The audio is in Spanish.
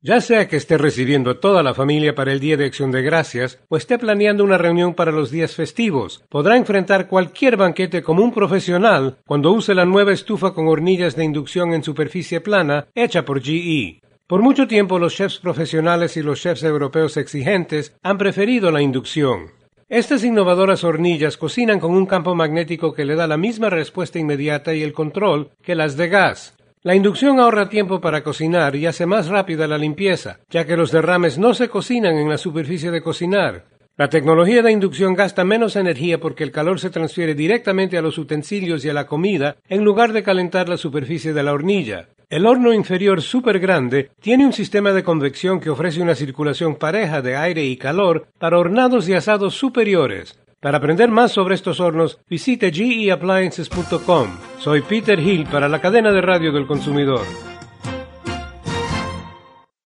Ya sea que esté recibiendo a toda la familia para el Día de Acción de Gracias o esté planeando una reunión para los días festivos, podrá enfrentar cualquier banquete como un profesional cuando use la nueva estufa con hornillas de inducción en superficie plana hecha por GE. Por mucho tiempo los chefs profesionales y los chefs europeos exigentes han preferido la inducción. Estas innovadoras hornillas cocinan con un campo magnético que le da la misma respuesta inmediata y el control que las de gas. La inducción ahorra tiempo para cocinar y hace más rápida la limpieza, ya que los derrames no se cocinan en la superficie de cocinar. La tecnología de inducción gasta menos energía porque el calor se transfiere directamente a los utensilios y a la comida en lugar de calentar la superficie de la hornilla. El horno inferior súper grande tiene un sistema de convección que ofrece una circulación pareja de aire y calor para hornados y asados superiores. Para aprender más sobre estos hornos, visite geappliances.com. Soy Peter Hill para la cadena de radio del consumidor.